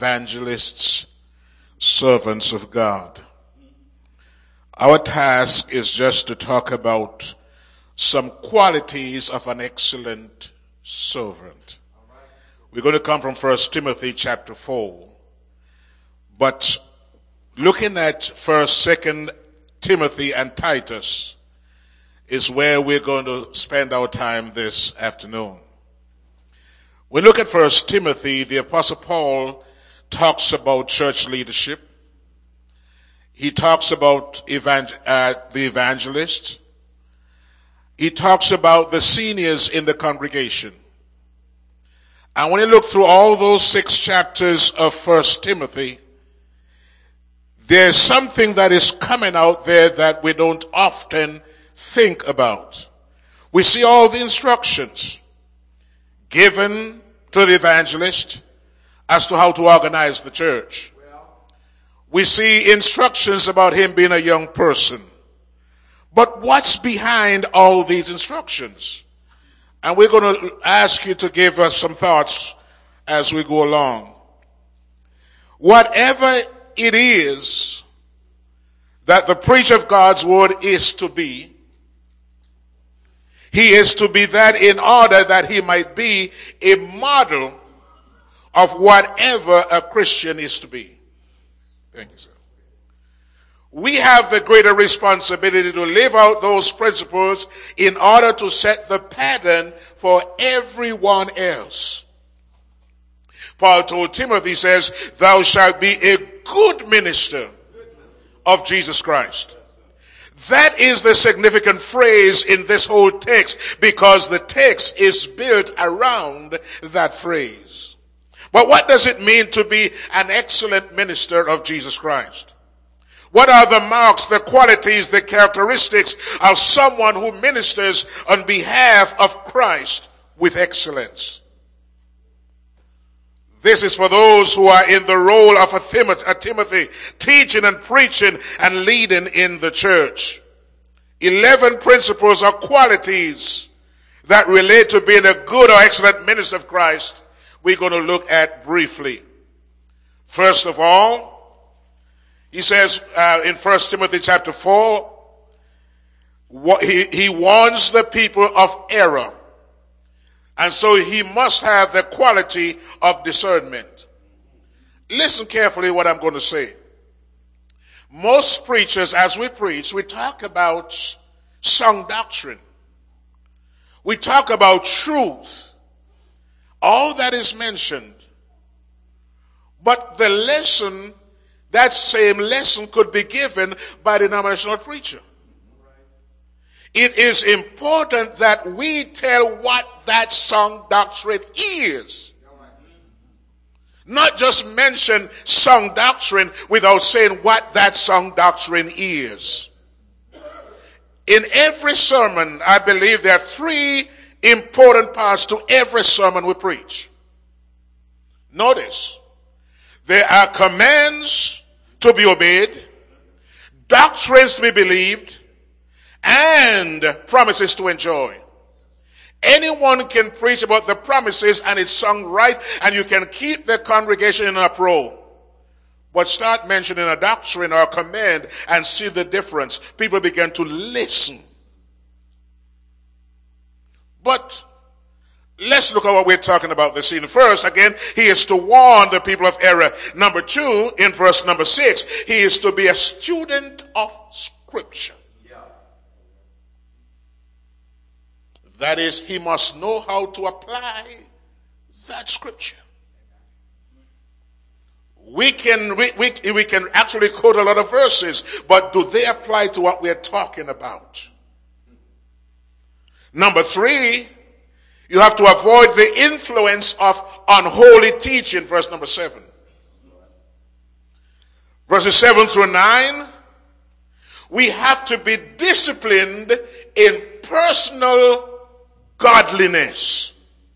evangelists, servants of God. Our task is just to talk about some qualities of an excellent servant. We're going to come from 1 Timothy chapter 4. But looking at 1st, 2nd Timothy and Titus is where we're going to spend our time this afternoon. We look at 1 Timothy, the Apostle Paul talks about church leadership. He talks about the evangelist. He talks about the seniors in the congregation. And when you look through all those 6 chapters of 1 Timothy, there's something that is coming out there that we don't often think about. We see all the instructions given to the evangelist as to how to organize the church. We see instructions about him being a young person. But what's behind all these instructions? And we're going to ask you to give us some thoughts as we go along. Whatever it is that the preacher of God's word is to be, he is to be that in order that he might be a model of whatever a Christian is to be. Thank you, sir. We have the greater responsibility to live out those principles in order to set the pattern for everyone else. Paul told Timothy, he says, thou shalt be a good minister of Jesus Christ. That is the significant phrase in this whole text, because the text is built around that phrase. But what does it mean to be an excellent minister of Jesus Christ? What are the marks, the qualities, the characteristics of someone who ministers on behalf of Christ with excellence? This is for those who are in the role of a Timothy, teaching and preaching and leading in the church. 11 principles or qualities that relate to being a good or excellent minister of Christ we're going to look at briefly. First of all, he says in 1 Timothy chapter 4, he warns the people of error. And so he must have the quality of discernment. Listen carefully what I'm going to say. Most preachers, as we preach, we talk about sound doctrine. We talk about truth. All that is mentioned. But the lesson, that same lesson could be given by the denominational preacher. It is important that we tell what that sound doctrine is. Not just mention sound doctrine without saying what that sound doctrine is. In every sermon, I believe there are 3 important parts to every sermon we preach. Notice, there are commands to be obeyed, doctrines to be believed, and promises to enjoy. Anyone can preach about the promises and it's sung right, and you can keep the congregation in an uproar. But start mentioning a doctrine or a command and see the difference. People begin to listen. But let's look at what we're talking about this evening. First, again, he is to warn the people of error. Number 2, in verse number 6, he is to be a student of Scripture. That is, he must know how to apply that Scripture. We can actually quote a lot of verses, but do they apply to what we're talking about? Number 3, you have to avoid the influence of unholy teaching, verse number 7. Verses 7 through 9, we have to be disciplined in personal godliness.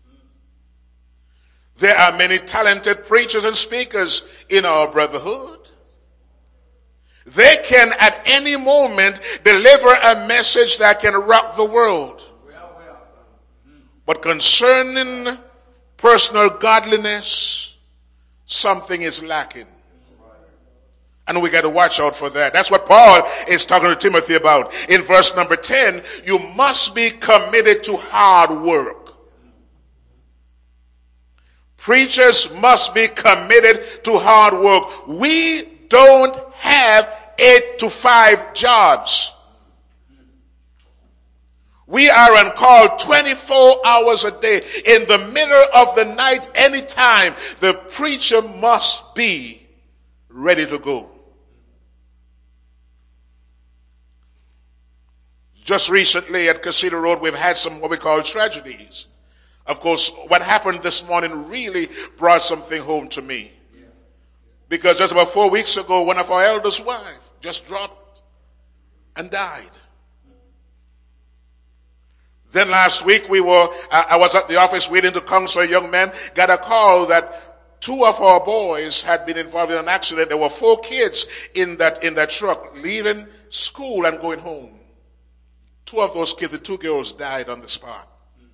There are many talented preachers and speakers in our brotherhood. They can at any moment deliver a message that can rock the world. But concerning personal godliness, something is lacking. And we got to watch out for that. That's what Paul is talking to Timothy about. In verse number 10, you must be committed to hard work. Preachers must be committed to hard work. We don't have 8 to 5 jobs. We are on call 24 hours a day. In the middle of the night, anytime, the preacher must be ready to go. Just recently at Casino Road, we've had some what we call tragedies. Of course, what happened this morning really brought something home to me. Because just about 4 weeks ago, one of our elders' wife just dropped and died. Then last week I was at the office waiting to counsel a young man, got a call that 2 of our boys had been involved in an accident. There were 4 kids in that truck leaving school and going home. 2 of those kids, the 2 girls, died on the spot.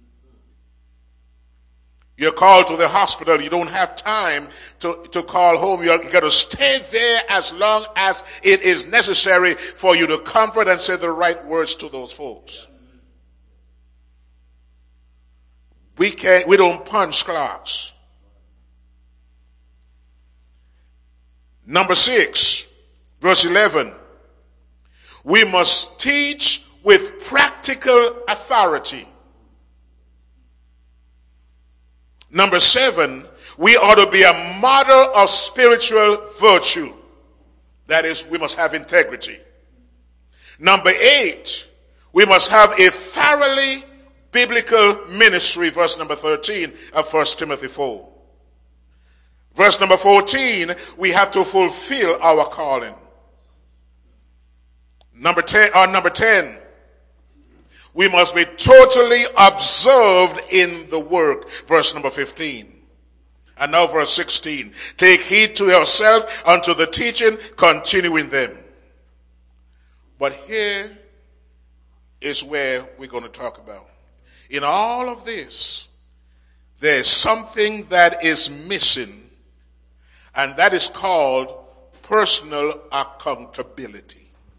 You're called to the hospital. You don't have time to call home. You got to stay there as long as it is necessary for you to comfort and say the right words to those folks. We don't punch clocks. Number 6, verse 11. We must teach with practical authority. Number 7, we ought to be a model of spiritual virtue. That is, we must have integrity. Number 8, we must have a thoroughly biblical ministry, verse number 13 of 1 Timothy 4. Verse number 14, we have to fulfill our calling. Number 10, we must be totally observed in the work. Verse number 15. And now verse 16. Take heed to yourself unto the teaching, continue in them. But here is where we're going to talk about. In all of this, there's something that is missing, and that is called personal accountability.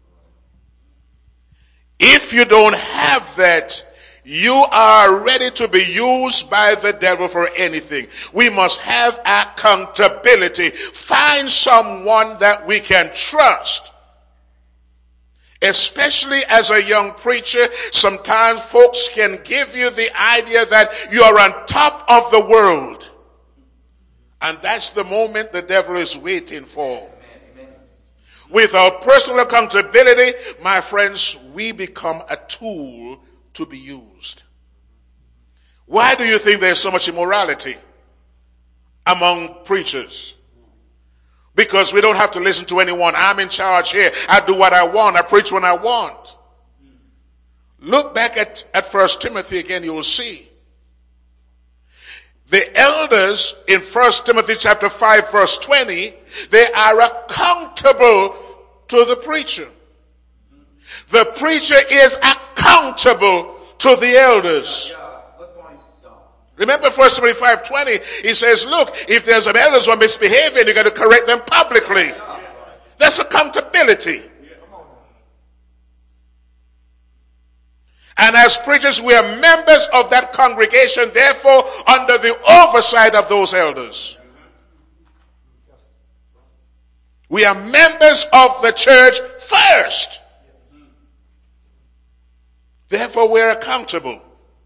If you don't have that, you are ready to be used by the devil for anything. We must have accountability. Find someone that we can trust. Especially as a young preacher, sometimes folks can give you the idea that you are on top of the world. And that's the moment the devil is waiting for. Without personal accountability, my friends, we become a tool to be used. Why do you think there's so much immorality among preachers? Because we don't have to listen to anyone. I'm in charge here. I do what I want. I preach when I want. Look back at 1 Timothy again, you will see. The elders in 1 Timothy chapter 5 verse 20, they are accountable to the preacher. The preacher is accountable to the elders. Remember 1 Timothy 5:20, he says, look, if there's some elders who are misbehaving, you got to correct them publicly. That's accountability. And as preachers, we are members of that congregation, therefore under the oversight of those elders. We are members of the church first. Therefore, we're accountable.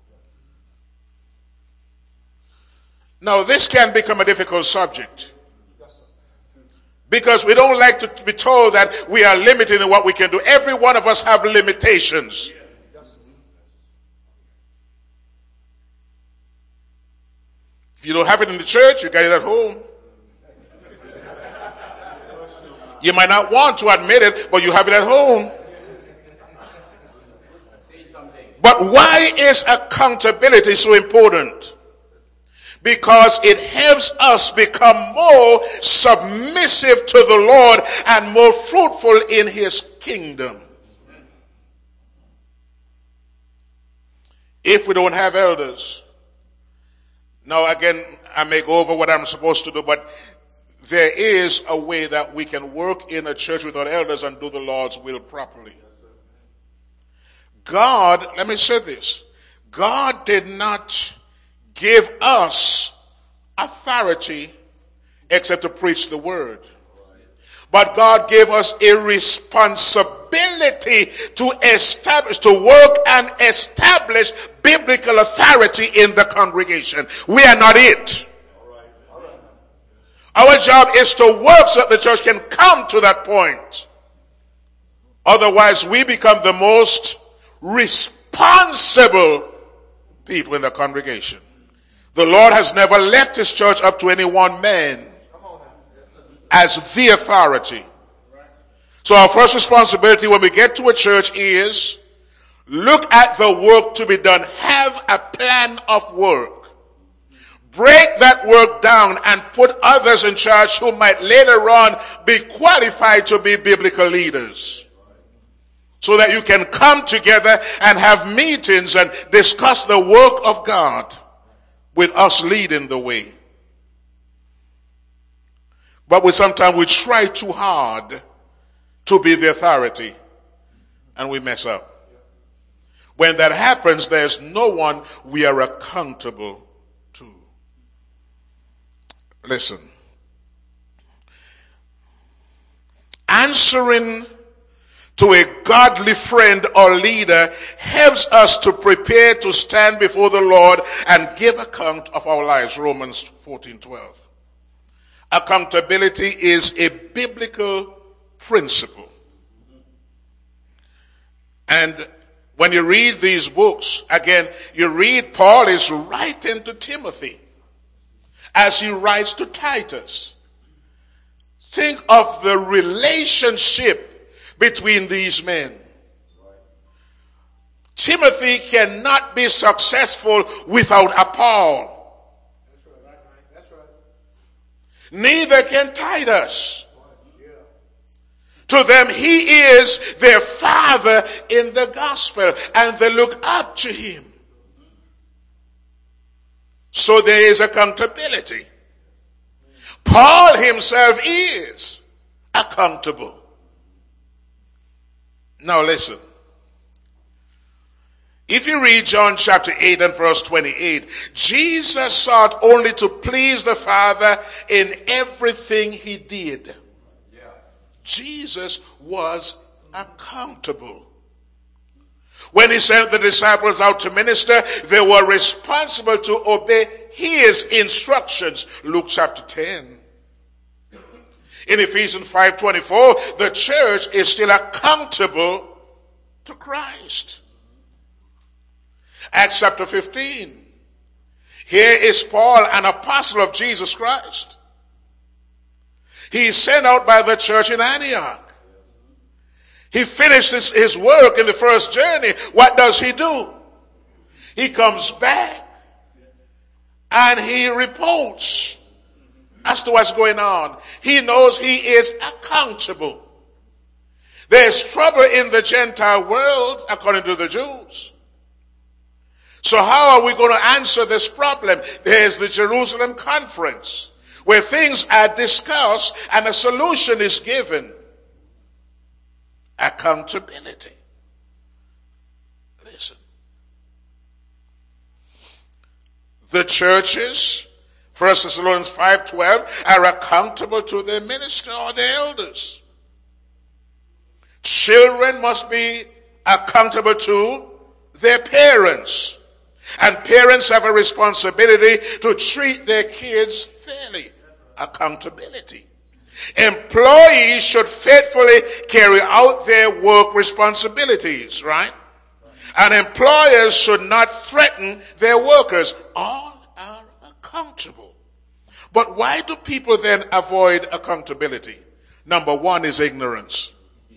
Now, this can become a difficult subject because we don't like to be told that we are limited in what we can do. Every one of us have limitations. If you don't have it in the church, you got it at home. You might not want to admit it, but you have it at home. But why is accountability so important? Because it helps us become more submissive to the Lord and more fruitful in his kingdom. If we don't have elders, now again, I may go over what I'm supposed to do, but there is a way that we can work in a church without elders and do the Lord's will properly. God, let me say this, God did not give us authority except to preach the word. But God gave us a responsibility to establish, to work and establish biblical authority in the congregation. We are not it. Our job is to work so that the church can come to that point. Otherwise, we become the most responsible people in the congregation. The Lord has never left his church up to any one man as the authority. So our first responsibility when we get to a church is look at the work to be done. Have a plan of work. Break that work down and put others in charge who might later on be qualified to be biblical leaders. So that you can come together and have meetings and discuss the work of God with us leading the way. But sometimes we try too hard to be the authority and we mess up. When that happens, there's no one we are accountable to. Listen. Answering to a godly friend or leader helps us to prepare to stand before the Lord and give account of our lives. Romans 14:12. Accountability is a biblical principle. And when you read these books, again, you read Paul is writing to Timothy as he writes to Titus. Think of the relationship between these men. Timothy cannot be successful without a Paul. Neither can Titus. To them, he is their father in the gospel, and they look up to him. So there is accountability. Paul himself is accountable. Now listen. If you read John chapter 8 and verse 28, Jesus sought only to please the Father in everything he did. Yeah. Jesus was accountable. When he sent the disciples out to minister, they were responsible to obey his instructions. Luke chapter 10. In Ephesians 5:24, the church is still accountable to Christ. Acts chapter 15. Here is Paul, an apostle of Jesus Christ. He is sent out by the church in Antioch. He finishes his work in the first journey. What does he do? He comes back and he reports as to what's going on. He knows he is accountable. There's trouble in the Gentile world, according to the Jews. So how are we going to answer this problem? There's the Jerusalem conference where things are discussed and a solution is given. Accountability. Listen. The churches, 1 Thessalonians 5:12, are accountable to their minister or their elders. Children must be accountable to their parents. And parents have a responsibility to treat their kids fairly. Accountability. Employees should faithfully carry out their work responsibilities, right? And employers should not threaten their workers. All are accountable. But why do people then avoid accountability? Number one is ignorance.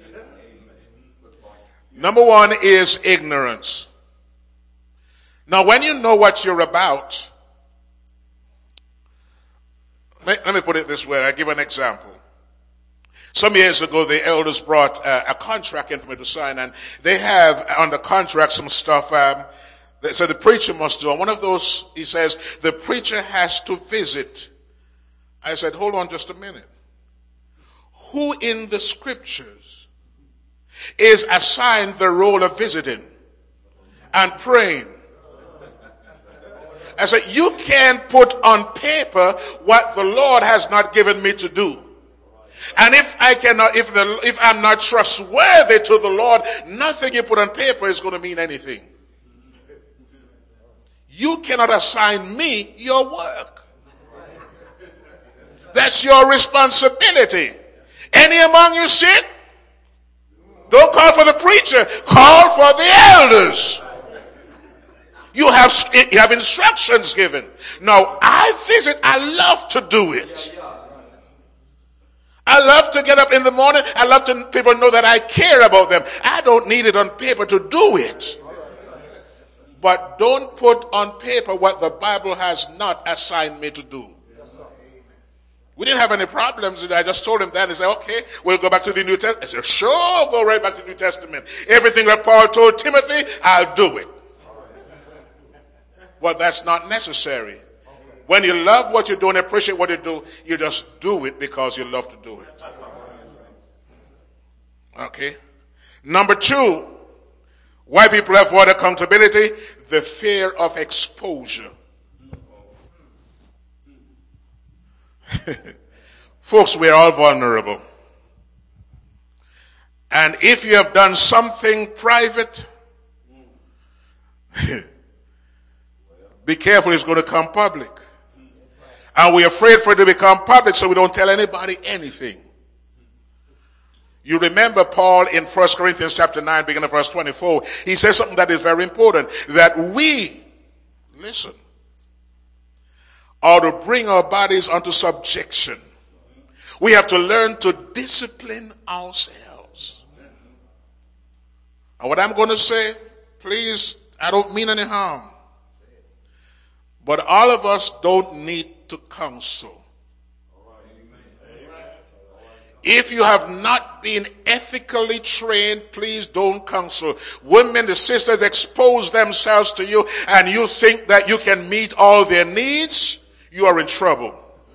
Number one is ignorance. Now, when you know what you're about, let me put it this way. I'll give an example. Some years ago, the elders brought a contract in for me to sign, and they have on the contract some stuff that said the preacher must do. And one of those, he says, the preacher has to visit I said, hold on just a minute. Who in the scriptures is assigned the role of visiting and praying? I said, you can't put on paper what the Lord has not given me to do. And if I'm not trustworthy to the Lord, nothing you put on paper is going to mean anything. You cannot assign me your work. That's your responsibility. Any among you sick? Don't call for the preacher. Call for the elders. You have instructions given. Now, I love to do it. I love to get up in the morning. I love to people know that I care about them. I don't need it on paper to do it. But don't put on paper what the Bible has not assigned me to do. We didn't have any problems. I just told him that. He said, okay, we'll go back to the New Testament. I said, sure, go right back to the New Testament. Everything that Paul told Timothy, I'll do it. Well, that's not necessary. When you love what you do and appreciate what you do, you just do it because you love to do it. Okay. Number 2, why people avoid accountability? The fear of exposure. Folks, we are all vulnerable. And if you have done something private, be careful, it's going to come public. And we're afraid for it to become public, so we don't tell anybody anything. You remember Paul in 1 Corinthians chapter 9, beginning of verse 24. He says something that is very important. That we, listen, are to bring our bodies unto subjection. We have to learn to discipline ourselves. And what I'm going to say, please, I don't mean any harm. But all of us don't need to counsel. If you have not been ethically trained, please don't counsel. Women, the sisters expose themselves to you and you think that you can meet all their needs, you are in trouble.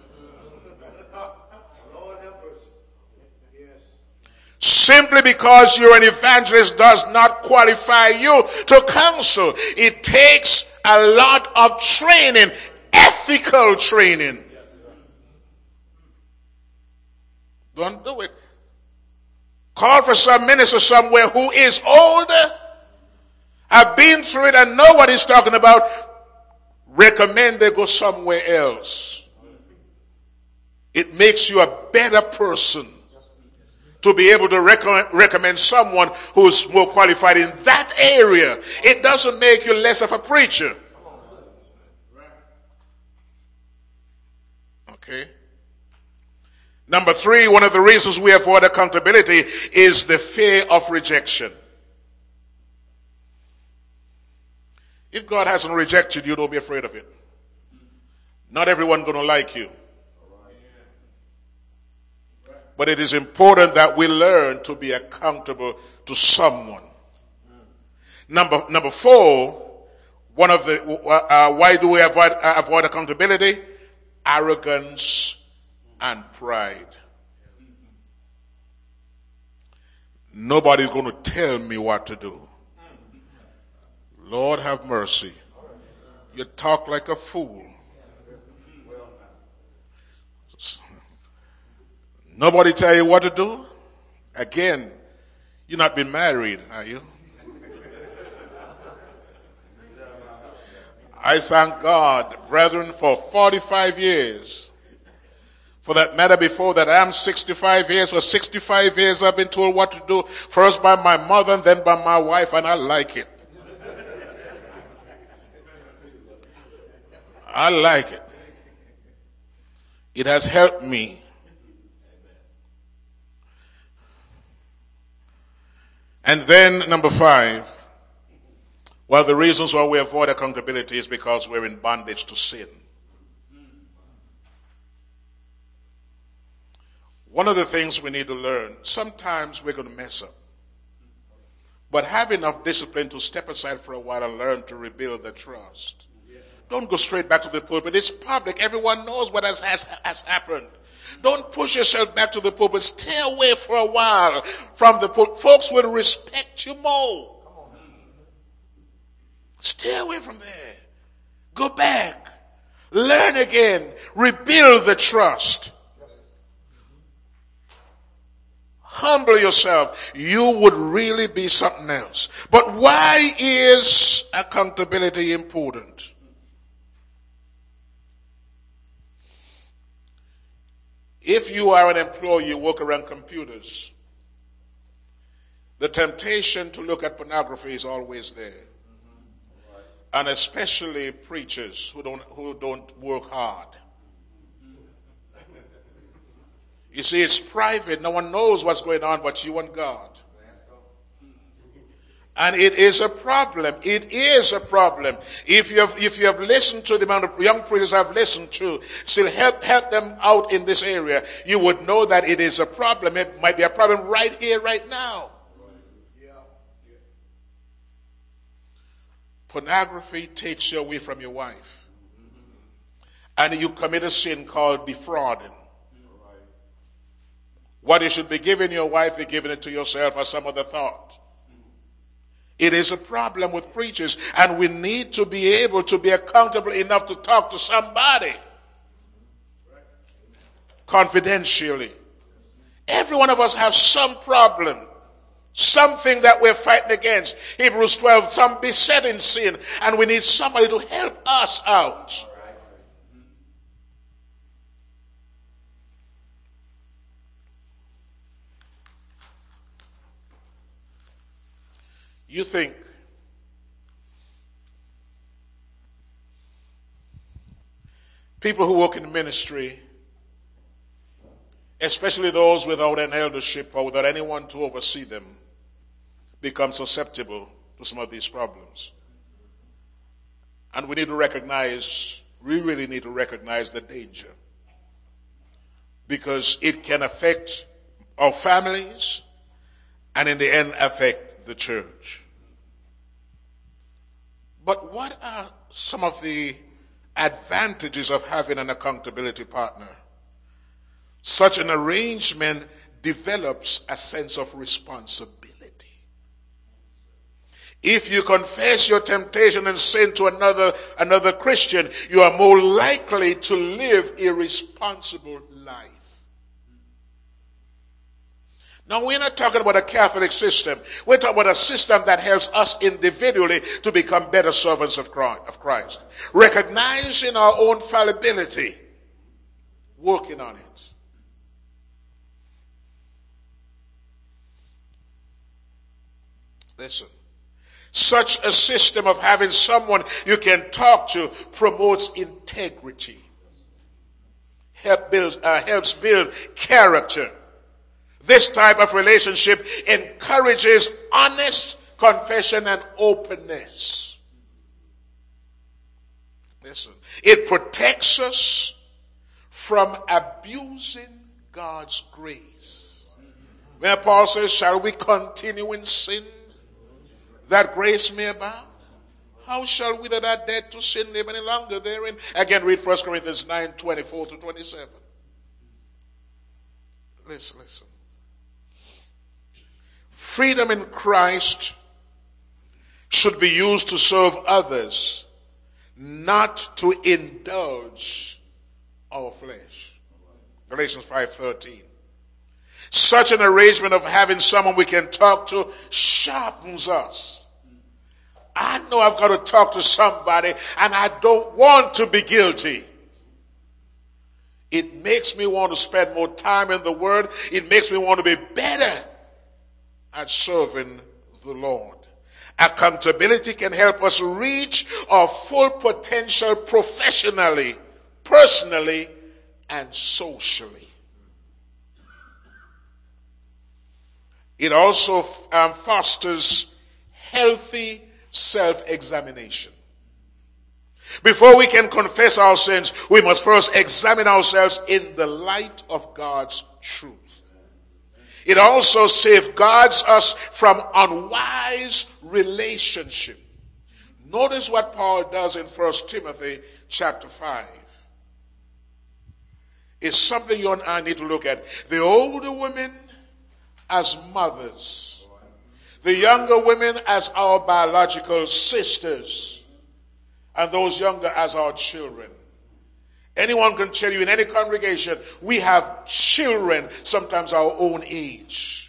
Simply because you're an evangelist does not qualify you to counsel. It takes a lot of training, ethical training. Don't do it. Call for some minister somewhere who is older, have been through it and know what he's talking about. Recommend they go somewhere else. It makes you a better person to be able to recommend someone who's more qualified in that area. It doesn't make you less of a preacher. Okay. Number 3, one of the reasons we avoid accountability is the fear of rejection. If God hasn't rejected you, don't be afraid of it. Not everyone's going to like you. But it is important that we learn to be accountable to someone. Number 4, one of the why do we avoid accountability? Arrogance and pride. Nobody's going to tell me what to do. Lord have mercy. You talk like a fool. Nobody tell you what to do? Again, you've not been married, are you? I thank God, brethren, for 45 years. For that matter, before that, I'm 65 years. For 65 years, I've been told what to do. First by my mother and then by my wife, and I like it. I like it. It has helped me. And then, number 5, well, the reasons why we avoid accountability is because we're in bondage to sin. One of the things we need to learn, sometimes we're going to mess up. But have enough discipline to step aside for a while and learn to rebuild the trust. Don't go straight back to the pulpit. It's public. Everyone knows what has happened. Don't push yourself back to the pulpit. Stay away for a while from the pulpit. Folks will respect you more. Stay away from there. Go back. Learn again. Rebuild the trust. Humble yourself. You would really be something else. But why is accountability important? If you are an employee, you work around computers, the temptation to look at pornography is always there. And especially preachers who don't work hard. You see, it's private. No one knows what's going on but you and God. And it is a problem. It is a problem. If you have listened to the amount of young preachers I've listened to, still help them out in this area, you would know that it is a problem. It might be a problem right here, right now. Pornography takes you away from your wife. And you commit a sin called defrauding. What you should be giving your wife, you're giving it to yourself or some other thought. It is a problem with preachers, and we need to be able to be accountable enough to talk to somebody confidentially. Every one of us has some problem, something that we're fighting against. Hebrews 12, some beset in sin, and we need somebody to help us out. You think people who work in ministry, especially those without an eldership or without anyone to oversee them, become susceptible to some of these problems. And we really need to recognize the danger. Because it can affect our families and in the end affect the church. But what are some of the advantages of having an accountability partner? Such an arrangement develops a sense of responsibility. If you confess your temptation and sin to another Christian, you are more likely to live a responsible life. Now, we're not talking about a Catholic system. We're talking about a system that helps us individually to become better servants of Christ. Recognizing our own fallibility. Working on it. Listen. Such a system of having someone you can talk to promotes integrity. Helps build character. This type of relationship encourages honest confession and openness. Listen, it protects us from abusing God's grace. Where Paul says, shall we continue in sin that grace may abound? How shall we that are dead to sin live any longer therein? Again, read 1 Corinthians 9, 24 to 27. Listen. Freedom in Christ should be used to serve others, not to indulge our flesh. Galatians 5:13. Such an arrangement of having someone we can talk to sharpens us. I know I've got to talk to somebody and I don't want to be guilty. It makes me want to spend more time in the Word. It makes me want to be better at serving the Lord. Accountability can help us reach our full potential professionally, personally, and socially. It also fosters healthy self-examination. Before we can confess our sins, we must first examine ourselves in the light of God's truth. It also safeguards us from unwise relationship. Notice what Paul does in 1 Timothy chapter 5. It's something you and I need to look at. The older women as mothers. The younger women as our biological sisters. And those younger as our children. Anyone can tell you in any congregation, we have children, sometimes our own age.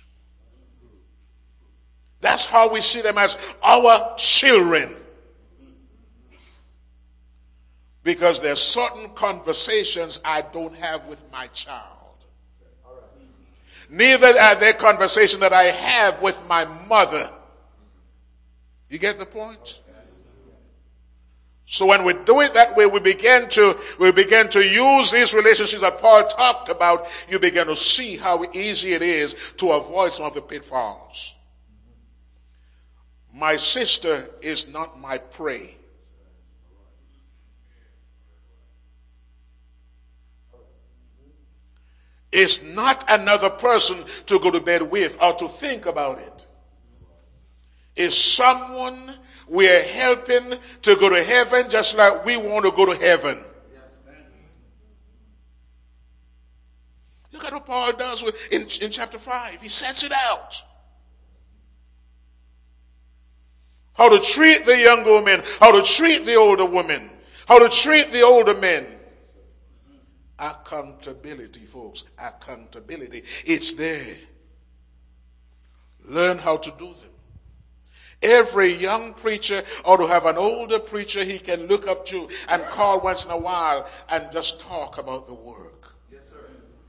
That's how we see them, as our children. Because there's certain conversations I don't have with my child. Neither are there conversations that I have with my mother. You get the point? So when we do it that way, we begin to use these relationships that Paul talked about. You begin to see how easy it is to avoid some of the pitfalls. My sister is not my prey. It's not another person to go to bed with or to think about it. It's someone we're helping to go to heaven just like we want to go to heaven. Look at what Paul does in chapter 5. He sets it out. How to treat the younger women, how to treat the older women, how to treat the older men. Accountability, folks. Accountability. It's there. Learn how to do them. Every young preacher ought to have an older preacher he can look up to and call once in a while and just talk about the work. Yes, sir.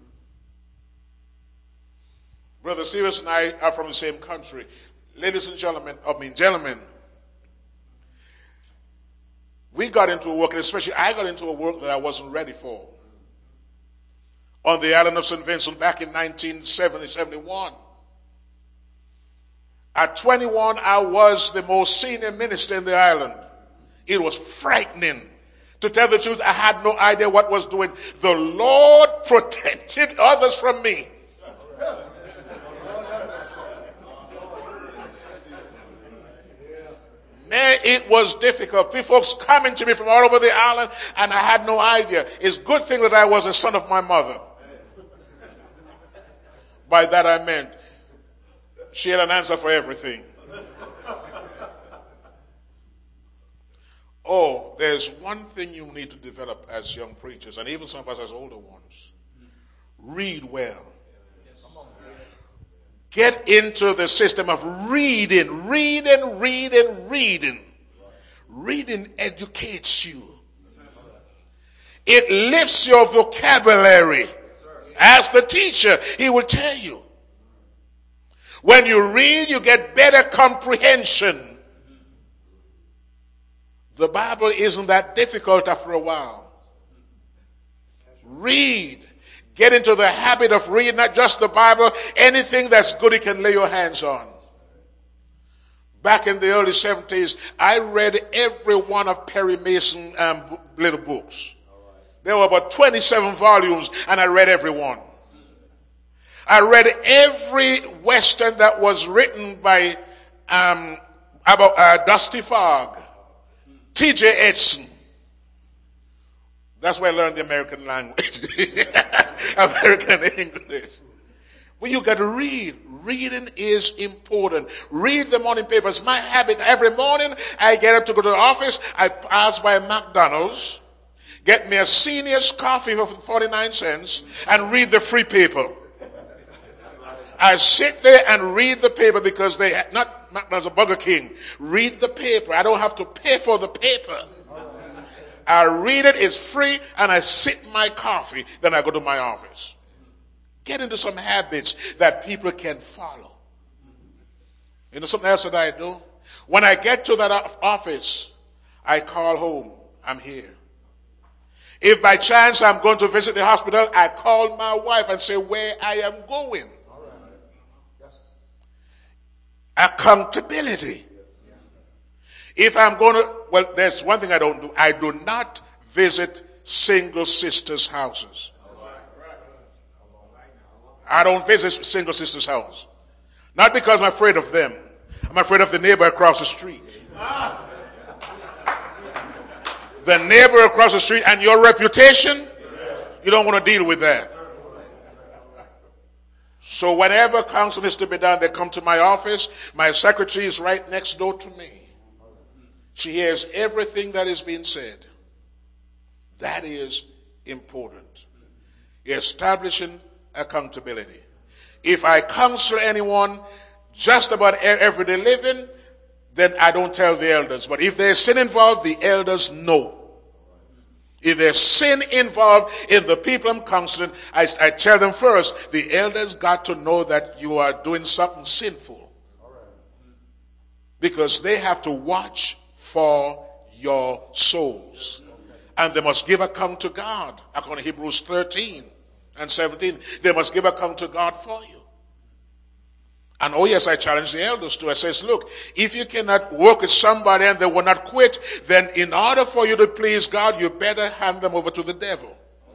Brother Sirius and I are from the same country. Ladies and gentlemen, we got into a work, and especially I got into a work that I wasn't ready for. On the island of St. Vincent back in 1970-71. At 21, I was the most senior minister in the island. It was frightening. To tell the truth, I had no idea what was doing. The Lord protected others from me. Man, it was difficult. People folks coming to me from all over the island, and I had no idea. It's a good thing that I was a son of my mother. By that I meant she had an answer for everything. Oh, there's one thing you need to develop as young preachers, and even some of us as older ones. Read well. Get into the system of reading. Reading educates you. It lifts your vocabulary. As the teacher, he will tell you. When you read, you get better comprehension. The Bible isn't that difficult after a while. Read. Get into the habit of reading, not just the Bible, anything that's good you can lay your hands on. Back in the early 70s, I read every one of Perry Mason's little books. There were about 27 volumes, and I read every one. I read every Western that was written by Dusty Fogg, T.J. Edson. That's where I learned the American language, American English. Well, you got to read. Reading is important. Read the morning papers. My habit, every morning I get up to go to the office, I pass by McDonald's, get me a senior's coffee for 49 cents, and read the free paper. I sit there and read the paper because not McDonald's or Burger King. Read the paper. I don't have to pay for the paper. I read it, it's free, and I sip my coffee, then I go to my office. Get into some habits that people can follow. You know something else that I do? When I get to that office, I call home. I'm here. If by chance I'm going to visit the hospital, I call my wife and say where I am going. Accountability. If I'm going to, well, there's one thing I don't do. I do not visit single sisters' houses. I don't visit single sisters' house. Not because I'm afraid of them. I'm afraid of the neighbor across the street. the neighbor across the street, and your reputation, you don't want to deal with that. So whenever counseling is to be done, they come to my office. My secretary is right next door to me. She hears everything that is being said. That is important. Establishing accountability. If I counsel anyone just about everyday living, then I don't tell the elders. But if there's sin involved, the elders know. If there's sin involved in the people I'm counseling, I tell them first, the elders got to know that you are doing something sinful. Because they have to watch for your souls. And they must give account to God. According to Hebrews 13 and 17, they must give account to God for you. And oh yes, I challenge the elders too. I says, look, if you cannot work with somebody and they will not quit, then in order for you to please God, you better hand them over to the devil.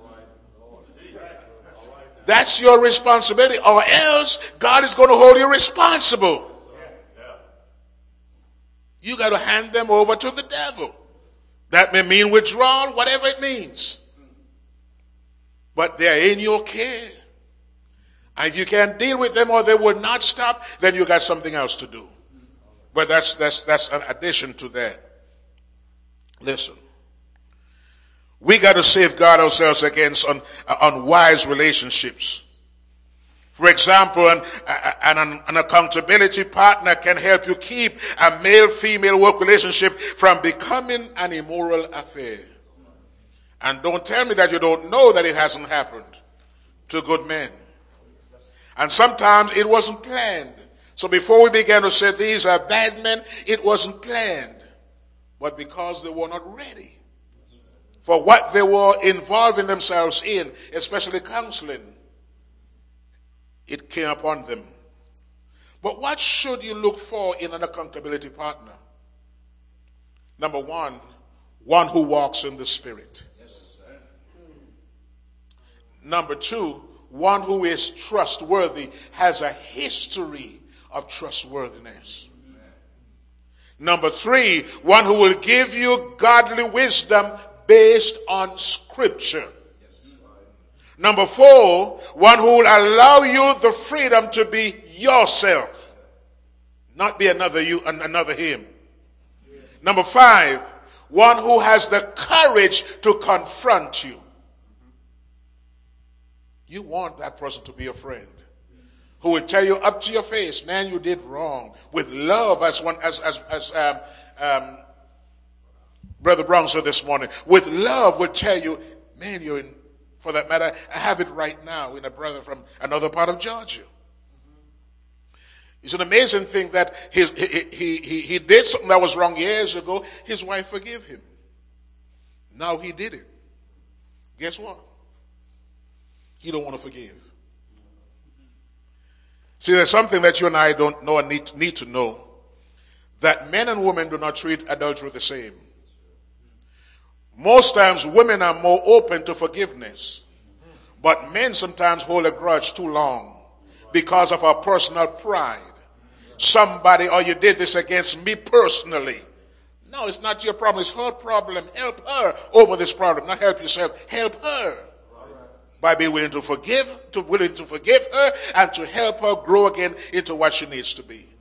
That's your responsibility, or else God is going to hold you responsible. You got to hand them over to the devil. That may mean withdrawal, whatever it means. But they're in your care. And if you can't deal with them or they will not stop, then you got something else to do. But that's an addition to that. Listen. We got to safeguard ourselves against unwise relationships. For example, an accountability partner can help you keep a male-female work relationship from becoming an immoral affair. And don't tell me that you don't know that it hasn't happened to good men. And sometimes it wasn't planned. So before we began to say these are bad men, it wasn't planned. But because they were not ready for what they were involving themselves in, especially counseling, it came upon them. But what should you look for in an accountability partner? Number one who walks in the Spirit. Number two, one who is trustworthy, has a history of trustworthiness. Number three, one who will give you godly wisdom based on Scripture. Number four, one who will allow you the freedom to be yourself, not be another you and another him. Number five, one who has the courage to confront you. You want that person to be a friend who will tell you up to your face, man, you did wrong. With love, as Brother Brown said this morning, with love will tell you, man, you're in, for that matter, I have it right now in a brother from another part of Georgia. It's an amazing thing that he did something that was wrong years ago. His wife forgave him. Now he did it. Guess what? He don't want to forgive. See, there's something that you and I don't know and need to know. That men and women do not treat adultery the same. Most times women are more open to forgiveness. But men sometimes hold a grudge too long because of our personal pride. Somebody, or you did this against me personally. No, it's not your problem. It's her problem. Help her over this problem. Not help yourself. Help her. By being willing to forgive her, and to help her grow again into what she needs to be.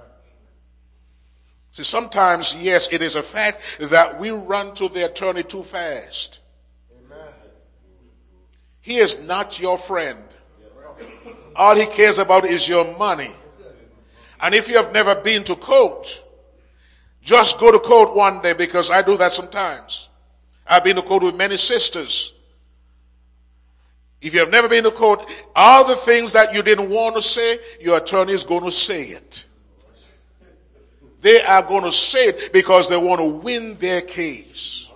See, sometimes, yes, it is a fact that we run to the attorney too fast. Amen. He is not your friend. All he cares about is your money. And if you have never been to court, just go to court one day, because I do that sometimes. I've been to court with many sisters. If you have never been to court, all the things that you didn't want to say, your attorney is going to say it. They are going to say it because they want to win their case.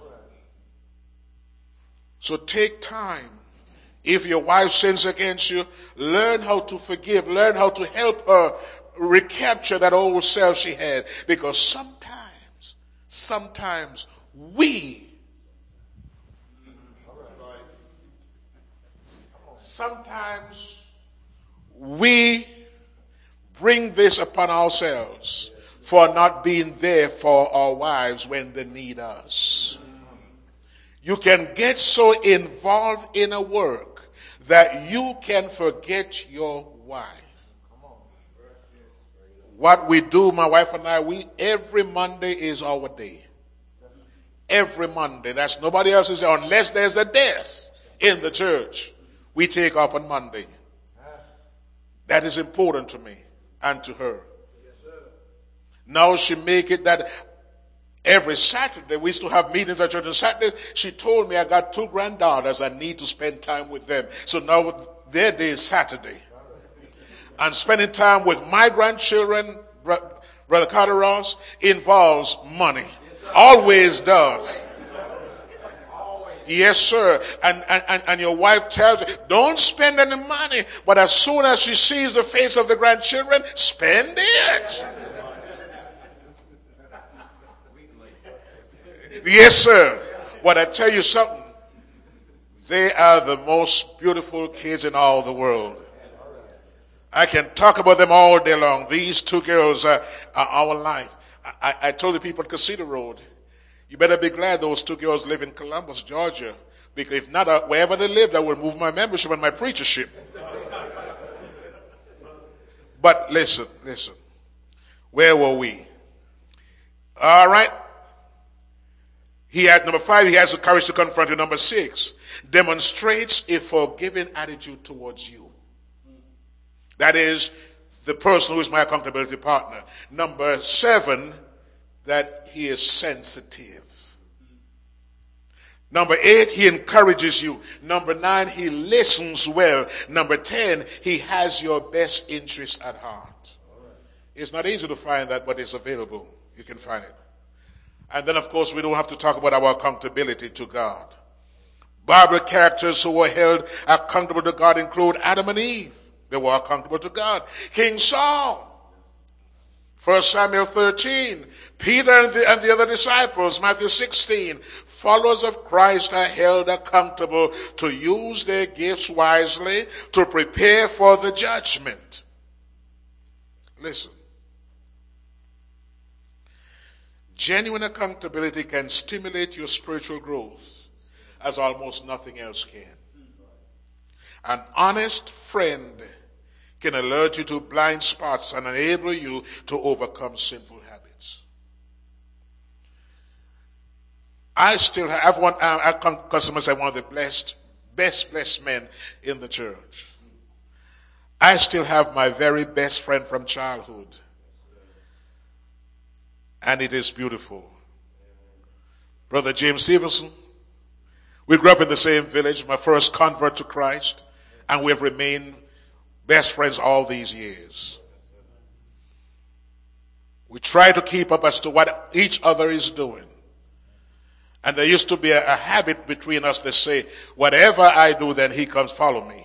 So take time. If your wife sins against you, learn how to forgive. Learn how to help her recapture that old self she had. Because sometimes we bring this upon ourselves for not being there for our wives when they need us. You can get so involved in a work that you can forget your wife. What we do, my wife and I, every Monday is our day. Every Monday. That's nobody else's day. Unless there's a death in the church, we take off on Monday. That is important to me and to her. Now she make it that every Saturday, we used to have meetings at church on Saturday. She told me I got 2 granddaughters. I need to spend time with them. So now their day is Saturday. And spending time with my grandchildren, Brother Carter Ross, involves money. Always does. Yes, sir. And your wife tells you, don't spend any money. But as soon as she sees the face of the grandchildren, spend it. Yes, sir. But I tell you something. They are the most beautiful kids in all the world. I can talk about them all day long. These 2 girls are our life. I told the people at Casino Road, you better be glad those 2 girls live in Columbus, Georgia. Because if not, wherever they lived, I will move my membership and my preachership. But listen. Where were we? All right. Number 5, he has the courage to confront you. Number 6, demonstrates a forgiving attitude towards you. That is the person who is my accountability partner. Number 7, that he is sensitive. Number 8, he encourages you. Number 9, he listens well. Number 10, he has your best interest at heart. It's not easy to find that, but it's available. You can find it. And then, of course, we don't have to talk about our accountability to God. Bible characters who were held accountable to God include Adam and Eve. They were accountable to God. King Saul, 1 Samuel 13. Peter and the other disciples, Matthew 16. Followers of Christ are held accountable to use their gifts wisely to prepare for the judgment. Listen. Genuine accountability can stimulate your spiritual growth as almost nothing else can. An honest friend can alert you to blind spots and enable you to overcome sinful habits. I still have one, I consider myself one of the best blessed men in the church. I still have my very best friend from childhood. And it is beautiful. Brother James Stevenson, we grew up in the same village, my first convert to Christ, and we have remained best friends all these years. We try to keep up as to what each other is doing. And there used to be a habit between us that say, whatever I do, then he comes follow me.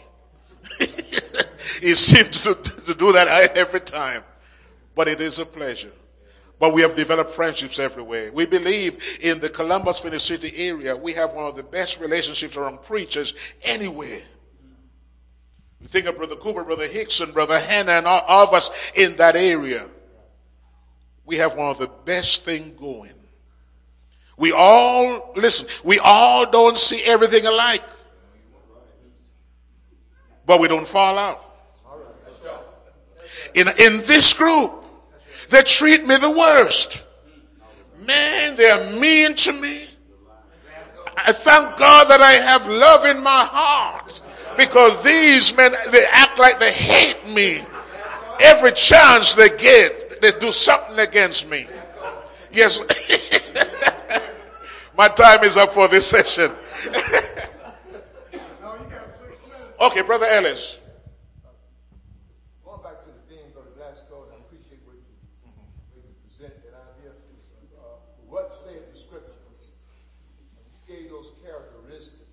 He seemed to do that every time. But it is a pleasure. But we have developed friendships everywhere. We believe in the Columbus, Phoenix City area, we have one of the best relationships around preachers anywhere. You think of Brother Cooper, Brother Hickson, Brother Hannah, and all of us in that area. We have one of the best things going. We all don't see everything alike. But we don't fall out. In this group, they treat me the worst. Man, they're mean to me. I thank God that I have love in my heart. Because these men, they act like they hate me. Every chance they get, they do something against me. Yes. My time is up for this session. Okay, Brother Ellis. Going back to the theme, Brother Gladstone, I appreciate what you presented that idea. What said the scripture? You gave those characteristics